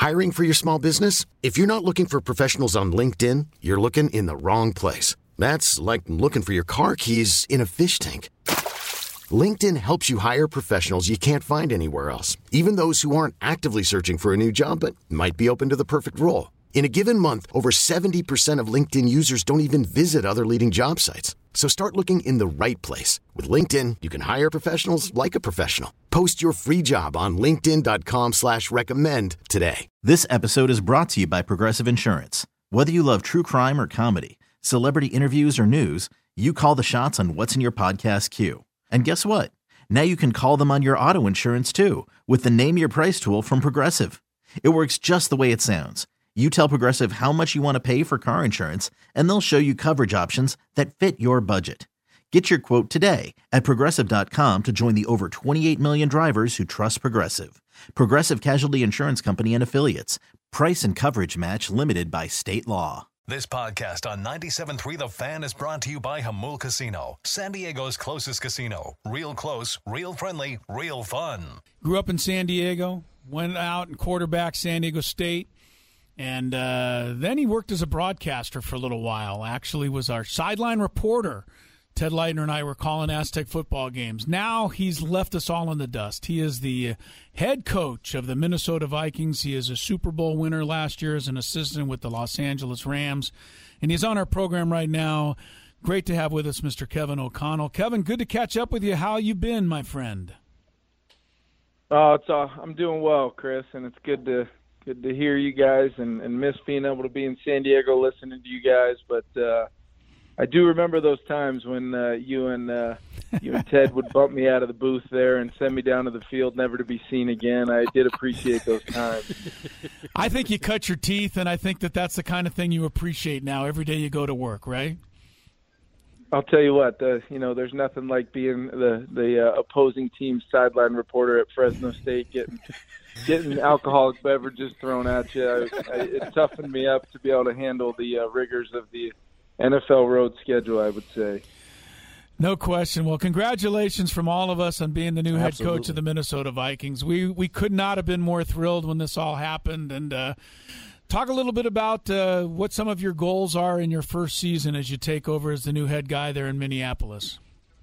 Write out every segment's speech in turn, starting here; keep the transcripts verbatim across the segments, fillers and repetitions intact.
Hiring for your small business? If you're not looking for professionals on LinkedIn, you're looking in the wrong place. That's like looking for your car keys in a fish tank. LinkedIn helps you hire professionals you can't find anywhere else, even those who aren't actively searching for a new job but might be open to the perfect role. In a given month, over seventy percent of LinkedIn users don't even visit other leading job sites. So start looking in the right place. With LinkedIn, you can hire professionals like a professional. Post your free job on linkedin dot com slash recommend today. This episode is brought to you by Progressive Insurance. Whether you love true crime or comedy, celebrity interviews or news, you call the shots on what's in your podcast queue. And guess what? Now you can call them on your auto insurance too with the Name Your Price tool from Progressive. It works just the way it sounds. You tell Progressive how much you want to pay for car insurance, and they'll show you coverage options that fit your budget. Get your quote today at progressive dot com to join the over twenty-eight million drivers who trust Progressive. Progressive Casualty Insurance Company and Affiliates. Price and coverage match limited by state law. This podcast on ninety-seven point three The Fan is brought to you by Jamul Casino, San Diego's closest casino. Real close, real friendly, real fun. Grew up in San Diego, went out and quarterbacked San Diego State. And uh, then he worked as a broadcaster for a little while. Actually was our sideline reporter. Ted Leitner and I were calling Aztec football games. Now he's left us all in the dust. He is the head coach of the Minnesota Vikings. He is a Super Bowl winner last year as an assistant with the Los Angeles Rams. And he's on our program right now. Great to have with us Mister Kevin O'Connell. Kevin, good to catch up with you. How you been, my friend? Oh, it's uh, I'm doing well, Chris, and it's good to – Good to hear you guys, and, and miss being able to be in San Diego listening to you guys. But uh, I do remember those times when uh, you and uh, you and Ted would bump me out of the booth there and send me down to the field, never to be seen again. I did appreciate those times. I think you cut your teeth, and I think that that's the kind of thing you appreciate now every day you go to work, right? I'll tell you what, uh, you know, there's nothing like being the the uh, opposing team's sideline reporter at Fresno State, getting getting alcoholic beverages thrown at you. I, I, it toughened me up to be able to handle the uh, rigors of the N F L road schedule, I would say. No question. Well, congratulations from all of us on being the new Absolutely. head coach of the Minnesota Vikings. We we could not have been more thrilled when this all happened. And uh, talk a little bit about uh, what some of your goals are in your first season as you take over as the new head guy there in Minneapolis.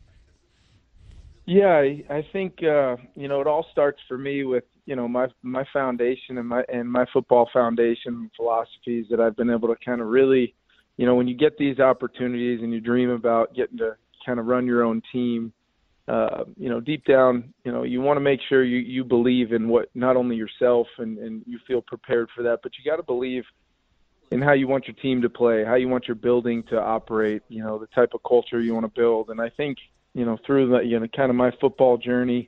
Yeah, I, I think uh, you know it all starts for me with you know my my foundation and my and my football foundation philosophies that I've been able to kind of really, you know, when you get these opportunities and you dream about getting to kind of run your own team, uh, you know, deep down, you know, you want to make sure you, you believe in what not only yourself and, and you feel prepared for that, but you got to believe in how you want your team to play, how you want your building to operate, you know, the type of culture you want to build. And I think, you know, through the, you know, kind of my football journey,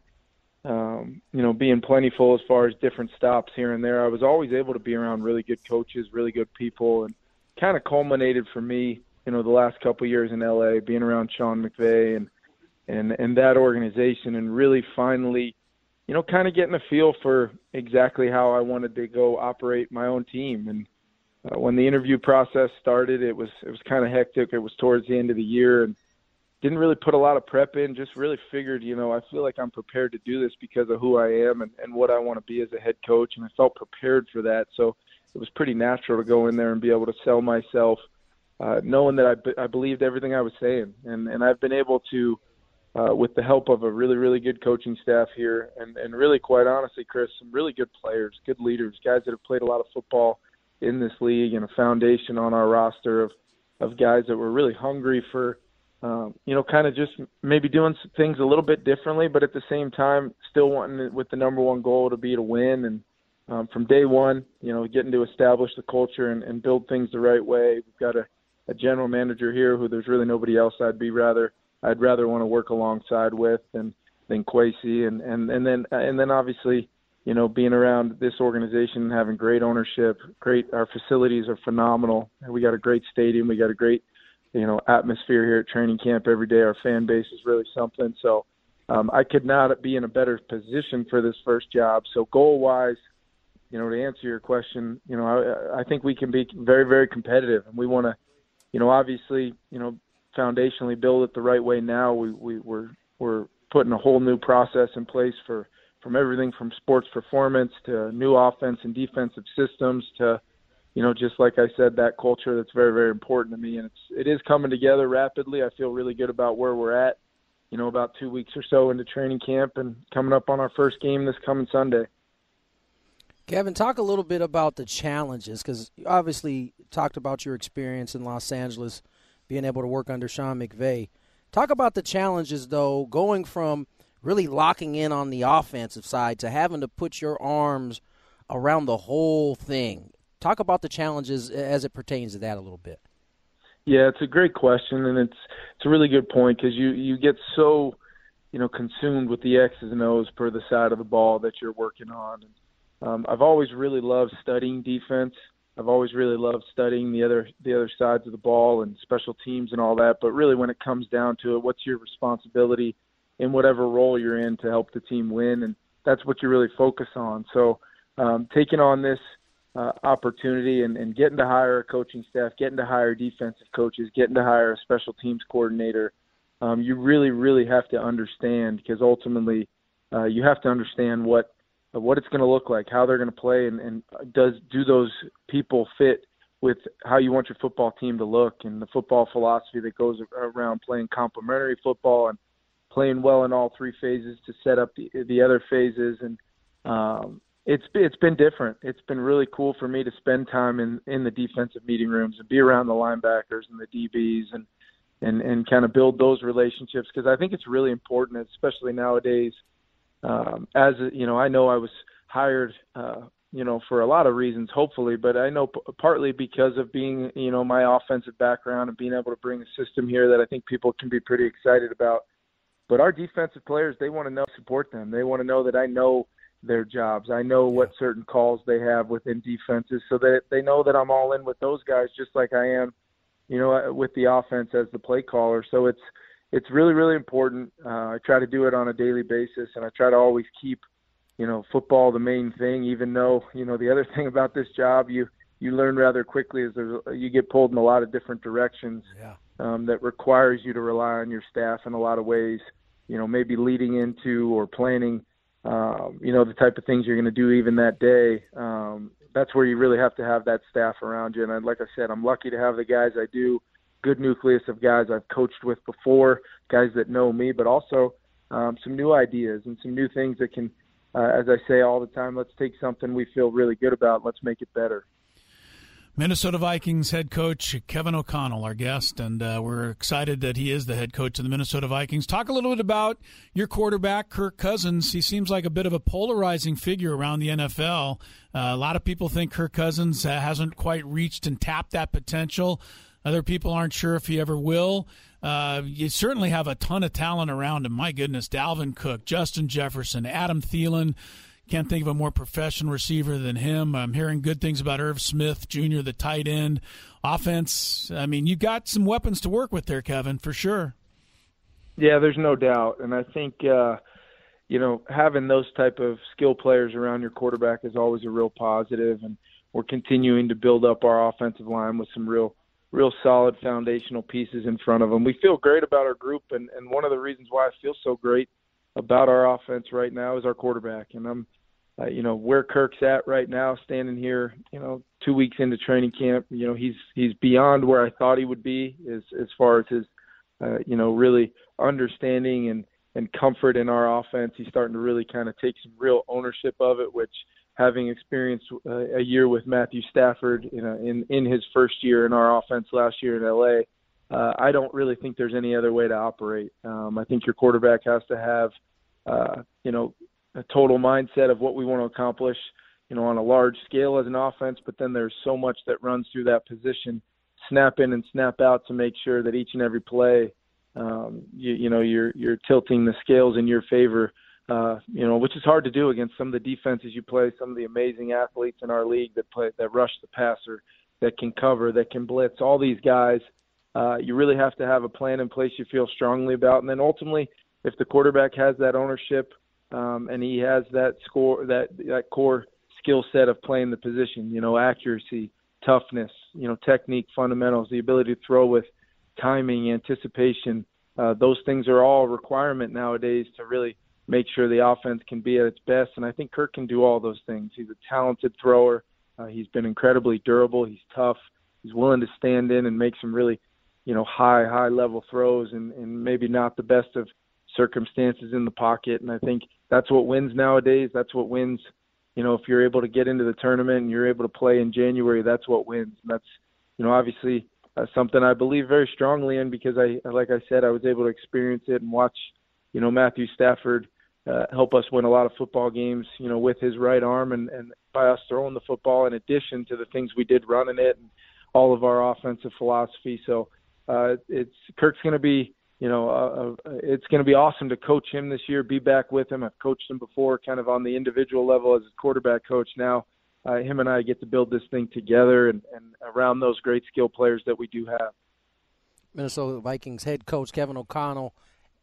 um, you know, being plentiful as far as different stops here and there, I was always able to be around really good coaches, really good people, and kind of culminated for me, you know, the last couple of years in L A, being around Sean McVay and, and, and that organization, and really finally, you know, kind of getting a feel for exactly how I wanted to go operate my own team. And uh, when the interview process started, it was, it was kind of hectic. It was towards the end of the year, and didn't really put a lot of prep in, just really figured, you know, I feel like I'm prepared to do this because of who I am and, and what I want to be as a head coach. And I felt prepared for that. So it was pretty natural to go in there and be able to sell myself, uh, knowing that I, b- I believed everything I was saying. And, and I've been able to, uh, with the help of a really, really good coaching staff here, and, and really, quite honestly, Chris, some really good players, good leaders, guys that have played a lot of football in this league, and a foundation on our roster of, of guys that were really hungry for, um, you know, kind of just maybe doing some things a little bit differently, but at the same time still wanting it with the number one goal to be to win. And um, from day one, you know, getting to establish the culture and, and build things the right way. We've got a, a general manager here who there's really nobody else I'd be rather I'd rather want to work alongside with than than Kwesi, and and and then and then obviously, you know, being around this organization and having great ownership, great, our facilities are phenomenal. We got a great stadium. We got a great, you know, atmosphere here at training camp every day. Our fan base is really something. So um, I could not be in a better position for this first job. So goal-wise, you know, to answer your question, you know, I, I think we can be very, very competitive. And we want to, you know, obviously, you know, foundationally build it the right way now. We, we, we're, we're putting a whole new process in place for, from everything from sports performance to new offense and defensive systems to, you know, just like I said, that culture that's very, very important to me. And it's, it is coming together rapidly. I feel really good about where we're at, you know, about two weeks or so into training camp and coming up on our first game this coming Sunday. Kevin, talk a little bit about the challenges, because you obviously talked about your experience in Los Angeles, being able to work under Sean McVay. Talk about the challenges, though, going from really locking in on the offensive side to having to put your arms around the whole thing. Talk about the challenges as it pertains to that a little bit. Yeah, it's a great question, and it's it's a really good point because you, you get so, you know, consumed with the X's and O's per the side of the ball that you're working on. And, Um, I've always really loved studying defense. I've always really loved studying the other the other sides of the ball and special teams and all that. But really, when it comes down to it, what's your responsibility in whatever role you're in to help the team win? And that's what you really focus on. So um, taking on this uh, opportunity and, and getting to hire a coaching staff, getting to hire defensive coaches, getting to hire a special teams coordinator, um, you really, really have to understand, because ultimately uh, you have to understand what what it's going to look like, how they're going to play, and, and does do those people fit with how you want your football team to look and the football philosophy that goes around playing complementary football and playing well in all three phases to set up the, the other phases. And um, it's it's been different. It's been really cool for me to spend time in, in the defensive meeting rooms and be around the linebackers and the D Bs and and, and kind of build those relationships, because I think it's really important, especially nowadays. Um, as you know, I know I was hired, uh, you know, for a lot of reasons, hopefully, but I know p- partly because of being, you know, my offensive background and being able to bring a system here that I think people can be pretty excited about. But our defensive players, they want to know, support them. They want to know that I know their jobs. I know what certain calls they have within defenses, so that they know that I'm all in with those guys, just like I am, you know, with the offense as the play caller. So it's, It's really, really important. Uh, I try to do it on a daily basis, and I try to always keep, you know, football the main thing, even though, you know, the other thing about this job you, you learn rather quickly is there's, you get pulled in a lot of different directions yeah. um, that requires you to rely on your staff in a lot of ways, you know, maybe leading into or planning, um, you know, the type of things you're going to do even that day. Um, that's where you really have to have that staff around you. And I, like I said, I'm lucky to have the guys I do. Good nucleus of guys I've coached with before, guys that know me, but also um, some new ideas and some new things that can, uh, as I say all the time, let's take something we feel really good about, let's make it better. Minnesota Vikings head coach Kevin O'Connell, our guest, and uh, we're excited that he is the head coach of the Minnesota Vikings. Talk a little bit about your quarterback, Kirk Cousins. He seems like a bit of a polarizing figure around the N F L. Uh, a lot of people think Kirk Cousins uh, hasn't quite reached and tapped that potential. Other people aren't sure if he ever will. Uh, you certainly have a ton of talent around him. My goodness, Dalvin Cook, Justin Jefferson, Adam Thielen. Can't think of a more professional receiver than him. I'm hearing good things about Irv Smith Junior, the tight end. Offense, I mean, you got some weapons to work with there, Kevin, for sure. Yeah, there's no doubt. And I think, uh, you know, having those type of skill players around your quarterback is always a real positive. And we're continuing to build up our offensive line with some real real solid foundational pieces in front of them. We feel great about our group, and, and one of the reasons why I feel so great about our offense right now is our quarterback. And I'm, uh, you know, where Kirk's at right now, standing here, you know, two weeks into training camp, you know, he's he's beyond where I thought he would be as as far as his, uh, you know, really understanding and, and comfort in our offense. He's starting to really kind of take some real ownership of it, which, having experienced uh, a year with Matthew Stafford, you know, in, in his first year in our offense last year in L A, uh, I don't really think there's any other way to operate. Um, I think your quarterback has to have, uh, you know, a total mindset of what we want to accomplish, you know, on a large scale as an offense, but then there's so much that runs through that position, snap in and snap out, to make sure that each and every play, um, you, you know, you're you're tilting the scales in your favor. Uh, you know, which is hard to do against some of the defenses you play, some of the amazing athletes in our league that play, that rush the passer, that can cover, that can blitz. All these guys, uh, you really have to have a plan in place you feel strongly about. And then ultimately, if the quarterback has that ownership um, and he has that score, that that core skill set of playing the position, you know, accuracy, toughness, you know, technique, fundamentals, the ability to throw with timing, anticipation, uh, those things are all a requirement nowadays to really make sure the offense can be at its best. And I think Kirk can do all those things. He's a talented thrower. Uh, he's been incredibly durable. He's tough. He's willing to stand in and make some really, you know, high, high level throws and, and maybe not the best of circumstances in the pocket. And I think that's what wins nowadays. That's what wins. You know, if you're able to get into the tournament and you're able to play in January, that's what wins. And that's, you know, obviously uh, something I believe very strongly in because I, like I said, I was able to experience it and watch, you know, Matthew Stafford uh, help us win a lot of football games, you know, with his right arm and, and by us throwing the football in addition to the things we did running it and all of our offensive philosophy. So uh, it's Kirk's going to be, you know, uh, uh, it's going to be awesome to coach him this year, be back with him. I've coached him before kind of on the individual level as a quarterback coach. Now uh, him and I get to build this thing together and, and around those great skill players that we do have. Minnesota Vikings head coach Kevin O'Connell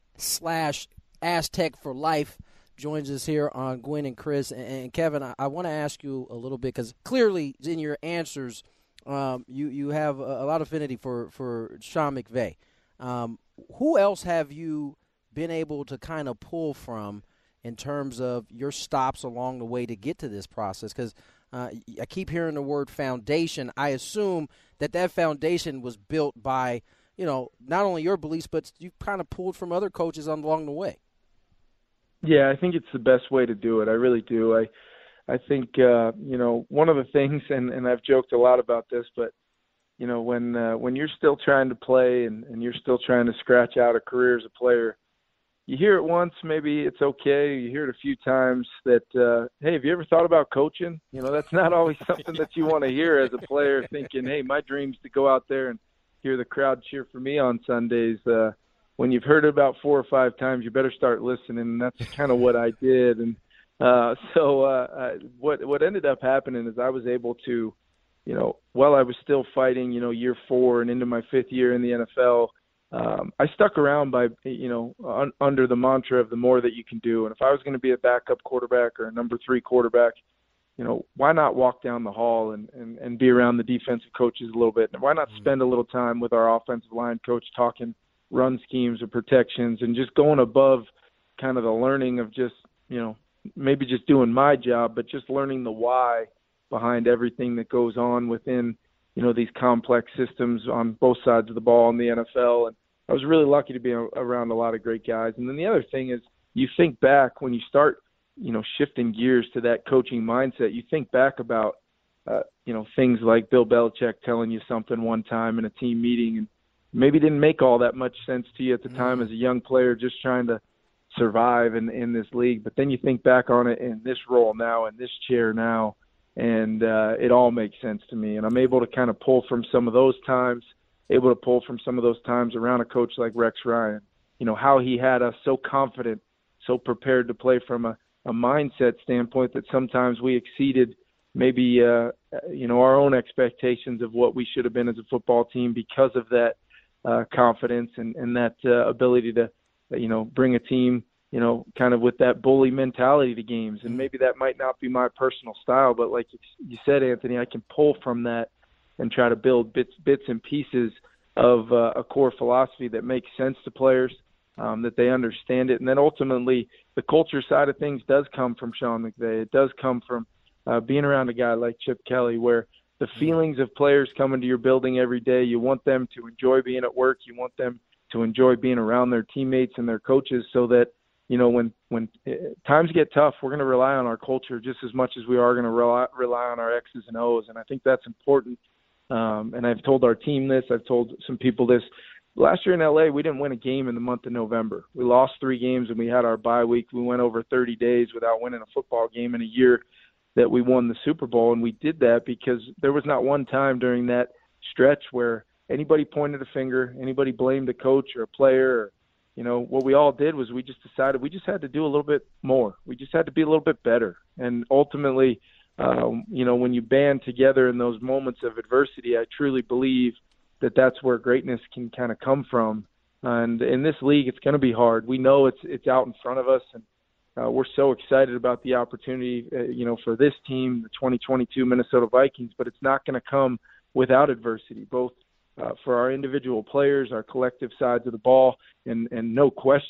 slash Aztec for life joins us here on Gwynn and Chris. And, and Kevin, I, I want to ask you a little bit because clearly in your answers, um, you, you have a, a lot of affinity for, for Sean McVay. Um, who else have you been able to kind of pull from in terms of your stops along the way to get to this process? Because uh, I keep hearing the word foundation. I assume that that foundation was built by, you know, not only your beliefs, but you kind of pulled from other coaches along the way. Yeah, I think it's the best way to do it. I really do. I I think, uh, you know, one of the things, and, and I've joked a lot about this, but, you know, when uh, when you're still trying to play and, and you're still trying to scratch out a career as a player, you hear it once, maybe it's okay. You hear it a few times that, uh, hey, have you ever thought about coaching? You know, that's not always something that you want to hear as a player thinking, hey, my dream's to go out there and hear the crowd cheer for me on Sundays. Uh, when you've heard it about four or five times, you better start listening. And that's kind of what I did. And uh, so uh, uh, what what ended up happening is I was able to, you know, while I was still fighting, you know, year four and into my fifth year in the N F L, um, I stuck around by, you know, un- under the mantra of the more that you can do. And if I was going to be a backup quarterback or a number three quarterback, you know, why not walk down the hall and, and, and be around the defensive coaches a little bit? And why not spend a little time with our offensive line coach talking run schemes or protections and just going above kind of the learning of just, you know, maybe just doing my job, but just learning the why behind everything that goes on within, you know, these complex systems on both sides of the ball in the N F L. And I was really lucky to be around a lot of great guys. And then the other thing is you think back when you start, you know, shifting gears to that coaching mindset, you think back about, uh, you know, things like Bill Belichick telling you something one time in a team meeting and maybe didn't make all that much sense to you at the time as a young player just trying to survive in, in this league. But then you think back on it in this role now, in this chair now, and uh, it all makes sense to me. And I'm able to kind of pull from some of those times, able to pull from some of those times around a coach like Rex Ryan, you know, how he had us so confident, so prepared to play from a, a mindset standpoint that sometimes we exceeded maybe, uh, you know, our own expectations of what we should have been as a football team because of that uh, confidence and, and that uh, ability to, you know, bring a team, you know, kind of with that bully mentality to games. And maybe that might not be my personal style, but like you said, Anthony, I can pull from that and try to build bits, bits and pieces of uh, a core philosophy that makes sense to players, um, that they understand it. And then ultimately the culture side of things does come from Sean McVay. It does come from uh, being around a guy like Chip Kelly, where the feelings of players coming to your building every day, you want them to enjoy being at work. You want them to enjoy being around their teammates and their coaches so that, you know, when, when times get tough, we're going to rely on our culture just as much as we are going to rely, rely on our X's and O's. And I think that's important. Um, and I've told our team this, I've told some people this. Last year in L A, we didn't win a game in the month of November. We lost three games and we had our bye week. We went over thirty days without winning a football game in a year that we won the Super Bowl. And we did that because there was not one time during that stretch where anybody pointed a finger, anybody blamed a coach or a player. Or, you know, what we all did was we just decided we just had to do a little bit more. We just had to be a little bit better. And ultimately, um, you know, when you band together in those moments of adversity, I truly believe that that's where greatness can kind of come from. And in this league, it's going to be hard. We know it's it's out in front of us, and uh, we're so excited about the opportunity, uh, you know, for this team, the twenty twenty-two Minnesota Vikings. But it's not going to come without adversity, both uh, for our individual players, our collective sides of the ball, and and no question,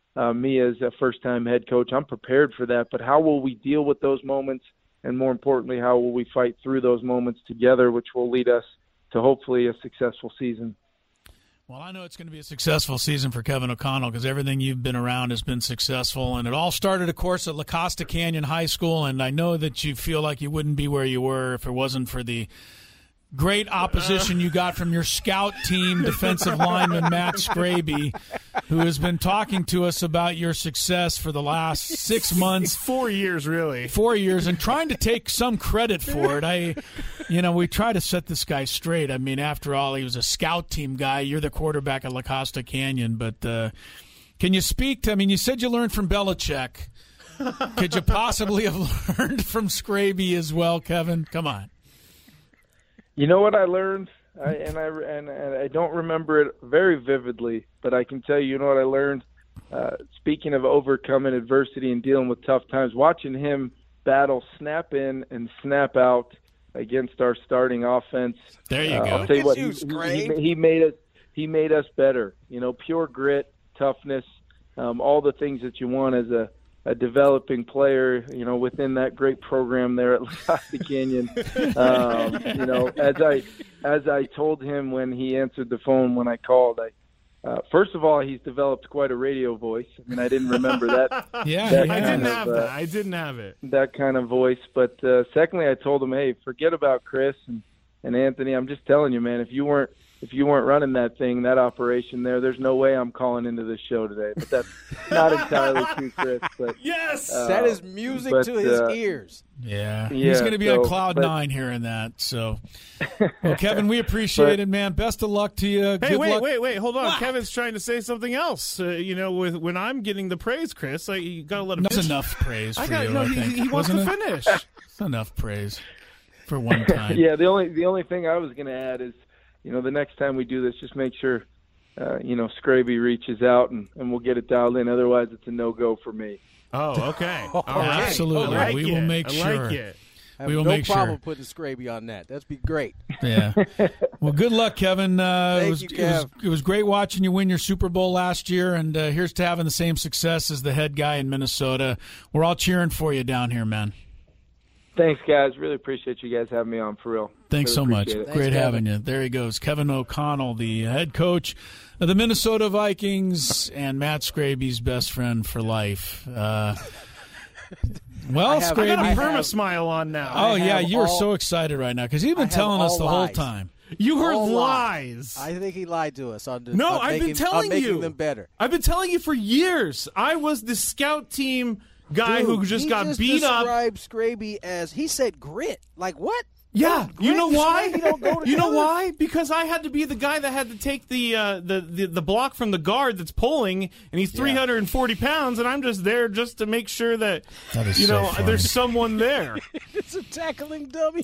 uh, me as a first-time head coach. I'm prepared for that, but how will we deal with those moments? And more importantly, how will we fight through those moments together, which will lead us to hopefully a successful season? Well, I know it's going to be a successful season for Kevin O'Connell because everything you've been around has been successful. And it all started, of course, at La Costa Canyon High School. And I know that you feel like you wouldn't be where you were if it wasn't for the great opposition you got from your scout team, defensive lineman Matt Scraby, who has been talking to us about your success for the last six months. Four years, really. Four years, and trying to take some credit for it. I, you know, we try to set this guy straight. I mean, after all, he was a scout team guy. You're the quarterback at La Costa Canyon. But uh, can you speak to, I mean, you said you learned from Belichick. Could you possibly have learned from Scraby as well, Kevin? Come on. You know what I learned, I, and I and, and I don't remember it very vividly, but I can tell you, you know what I learned. Uh, speaking of overcoming adversity and dealing with tough times, watching him battle snap in and snap out against our starting offense. There you uh, go. I'll tell you what, you, he, he, he made us. He made us better. You know, pure grit, toughness, um, all the things that you want as a. a developing player, you know, within that great program there at La Costa Canyon. Um, you know, as I as I told him when he answered the phone when I called, I uh, first of all, he's developed quite a radio voice. I mean, I didn't remember that. yeah, that yeah. I didn't of, have uh, that. I didn't have it. That kind of voice. But uh, secondly, I told him, hey, forget about Chris and, and Anthony. I'm just telling you, man, if you weren't If you weren't running that thing, that operation there, there's no way I'm calling into this show today. But that's not entirely true, Chris. But Yes, uh, that is music but, to his uh, ears. Yeah, Yeah, he's going to be so, on cloud but, nine hearing that. So, well, Kevin, we appreciate but, it, man. Best of luck to you. Hey, Good wait, luck. wait, wait, hold on. What? Kevin's trying to say something else. Uh, you know, with when I'm getting the praise, Chris, I, you got to let him That's finish. enough praise for I got you. no. I He, think. he wants Wasn't to it? finish. That's enough praise for one time. yeah, the only the only thing I was going to add is, you know, the next time we do this, just make sure, uh, you know, Scraby reaches out and, and we'll get it dialed in. Otherwise, it's a no-go for me. Oh, okay. All right. Absolutely. I like We it. will make I sure. like it. I have We will no make sure. problem putting Scraby on that. That'd be great. Yeah. Well, good luck, Kevin. Uh, Thank it, was, you, it, was, Kev. it was great watching you win your Super Bowl last year, and uh, here's to having the same success as the head guy in Minnesota. We're all cheering for you down here, man. Thanks, guys. Really appreciate you guys having me on, for real. Thanks Really so much. appreciate it. Thanks, Great Kevin. having you. There he goes, Kevin O'Connell, the head coach of the Minnesota Vikings, and Matt Scraby's best friend for life. Uh, well, I have- I got a Scraby. perma smile on now. Oh, I yeah, have you are all- so excited right now because you've I been have telling us all the whole lies. time. You heard All lies. I think he lied to us on the, No, on I've making, been telling on making you. them better. I've been telling you for years. I was the scout team guy Dude, who just he got just beat up. described Scraby as, he said grit. Like what? Yeah, Grit you know and why? Scraby don't go You know together? why? Because I had to be the guy that had to take the uh, the, the the block from the guard that's pulling, and he's three hundred forty pounds, and I'm just there just to make sure that, That is you so know funny. there's someone there. It's a tackling dummy.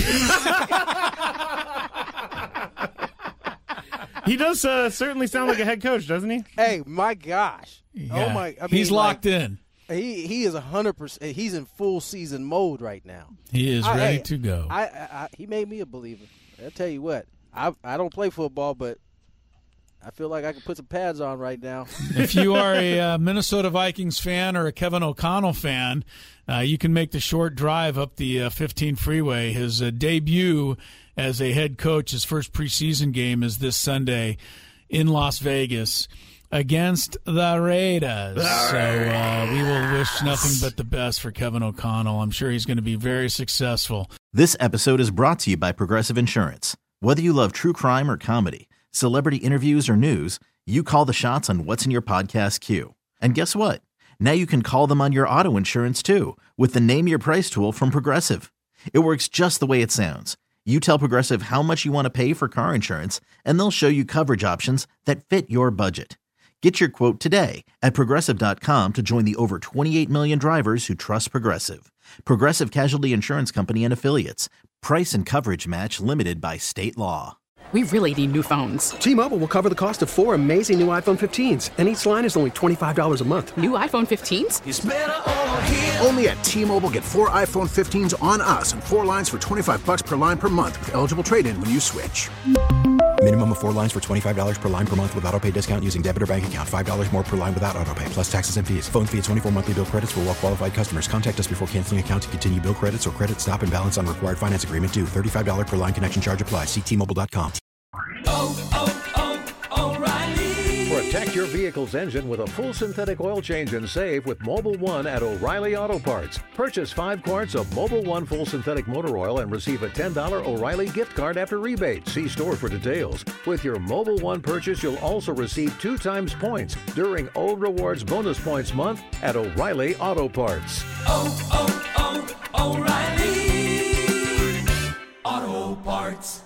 He does uh, certainly sound like a head coach, doesn't he? Hey, my gosh. Yeah. Oh my! I mean, He's locked like, in. He he is a hundred percent. He's in full season mode right now. He is I- ready hey, to go. I, I, I he made me a believer. I tell you what, I I don't play football, but I feel like I can put some pads on right now. If you are a uh, Minnesota Vikings fan or a Kevin O'Connell fan, uh, you can make the short drive up the uh, fifteen freeway. His uh, debut as a head coach, his first preseason game, is this Sunday in Las Vegas against the Raiders. So uh, we will wish nothing but the best for Kevin O'Connell. I'm sure he's going to be very successful. This episode is brought to you by Progressive Insurance. Whether you love true crime or comedy, celebrity interviews or news, you call the shots on what's in your podcast queue. And guess what? Now you can call them on your auto insurance too with the Name Your Price tool from Progressive. It works just the way it sounds. You tell Progressive how much you want to pay for car insurance, and they'll show you coverage options that fit your budget. Get your quote today at Progressive dot com to join the over twenty-eight million drivers who trust Progressive. Progressive Casualty Insurance Company and Affiliates. Price and coverage match limited by state law. We really need new phones. T-Mobile will cover the cost of four amazing new iPhone fifteens, and each line is only twenty-five dollars a month. New iPhone fifteens? Only at T-Mobile, get four iPhone fifteens on us and four lines for twenty-five bucks per line per month with eligible trade-in when you switch. Minimum of four lines for twenty-five dollars per line per month with autopay discount using debit or bank account. five dollars more per line without autopay, plus taxes and fees. Phone fee at twenty-four monthly bill credits for well-qualified customers. Contact us before canceling account to continue bill credits or credit stop and balance on required finance agreement due. thirty-five dollars per line connection charge applies. See T Mobile dot com. Oh, oh, oh, O'Reilly. Protect your vehicle's engine with a full synthetic oil change and save with Mobil one at O'Reilly Auto Parts. Purchase five quarts of Mobil one full synthetic motor oil and receive a ten dollars O'Reilly gift card after rebate. See store for details. With your Mobil one purchase, you'll also receive two times points during O Rewards Bonus Points Month at O'Reilly Auto Parts. Oh, oh, oh, O'Reilly Auto Parts.